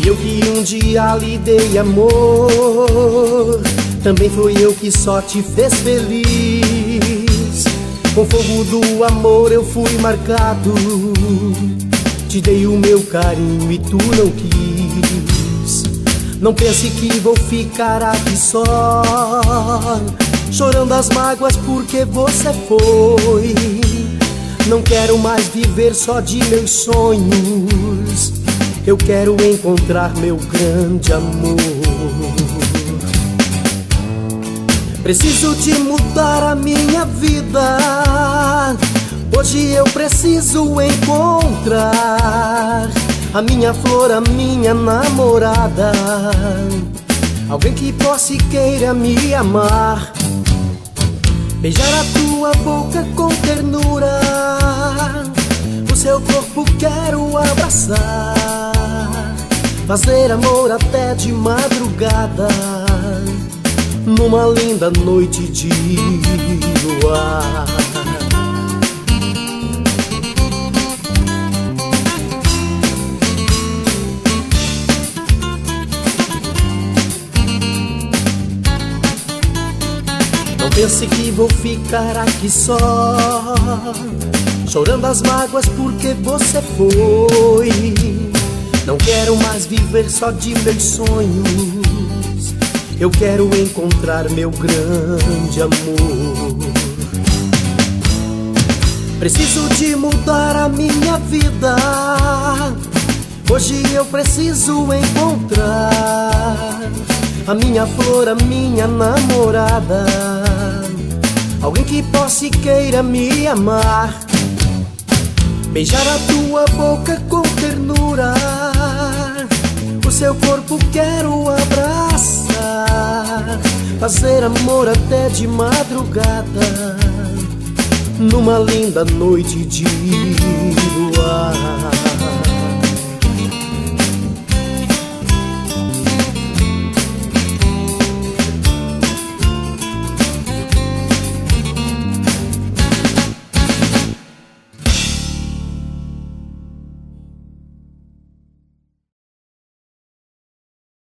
Eu que um dia lhe dei amor, também foi eu que só te fez feliz. Com fogo do amor eu fui marcado, te dei o meu carinho e tu não quis. Não pense que vou ficar aqui só, chorando as mágoas porque você foi. Não quero mais viver só de meus sonhos, eu quero encontrar meu grande amor. Preciso de mudar a minha vida, hoje eu preciso encontrar a minha flor, a minha namorada, alguém que possa e queira me amar. Beijar a tua boca com ternura, o seu corpo quero abraçar, fazer amor até de madrugada, numa linda noite de luar. Não pense que vou ficar aqui só, chorando as mágoas porque você foi. Não quero mais viver só de meus sonhos, eu quero encontrar meu grande amor. Preciso de mudar a minha vida, hoje eu preciso encontrar a minha flor, a minha namorada, alguém que possa e queira me amar. Beijar a tua boca com ternura, o seu corpo quero abraçar, fazer amor até de madrugada, numa linda noite de luar.